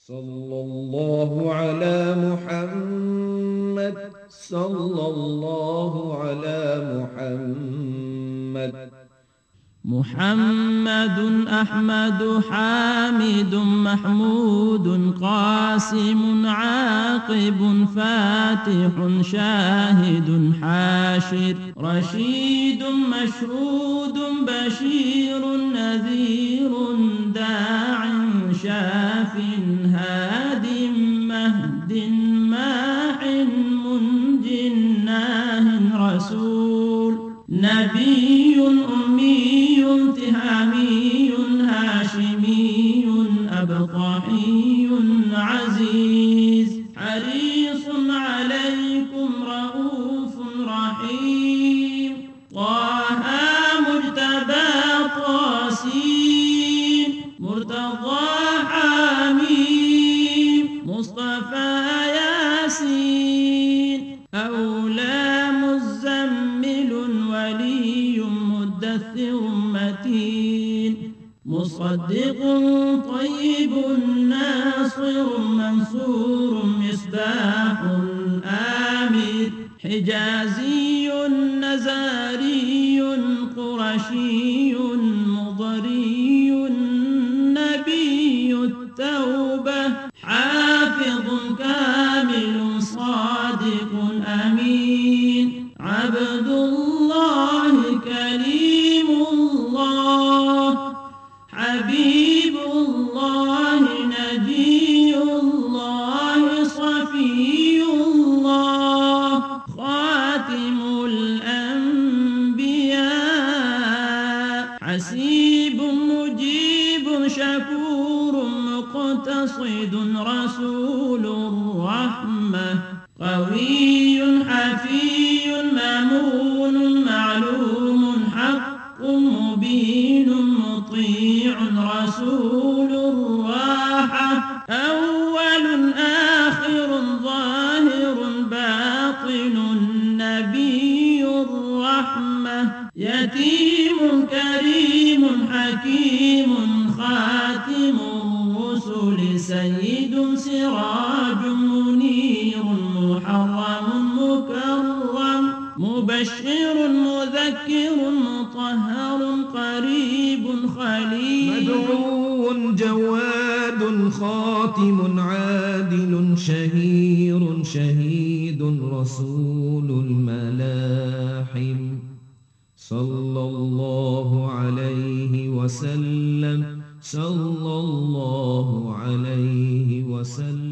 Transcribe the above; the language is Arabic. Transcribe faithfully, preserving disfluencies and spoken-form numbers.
صلى الله على محمد صلى الله على محمد محمد أحمد حامد محمود قاسم عاقب فاتح شاهد حاشر رشيد مشهود بشير نذير داع شاف هاد مهد ماح منج ناه رسول نبي أمي تهامي هاشمي أبطحي عزيز حريص عليكم رؤوف رحيم طه مجتبى طاسين مرتضى حميم مصطفى ياسين أولى مزمل ولي مدثر متين مصدق طيب ناصر منصور مصباح آمر حجازي نزاري قرشي مضري نبي التوبة حافظ كامل صادق أمين عبد الله كريم الله حبيب الله نجي الله صفي الله خاتم الأنبياء حسيب مجيب شكور مقتصد رسول الرحمة قوي حفي مامون معلوم حق مبين مطيع رسول الراحة أول آخر ظاهر باطن نبي الرحمة يتيم كريم حكيم خاتم الرسل سيد سراج منير محرم مكرم مبشر مذكر مطهر قريب خليل مدعو جواد خاتم عادل شهير شهيد رسول الملاحم صلى الله عليه وسلم صلى الله عليه وسلم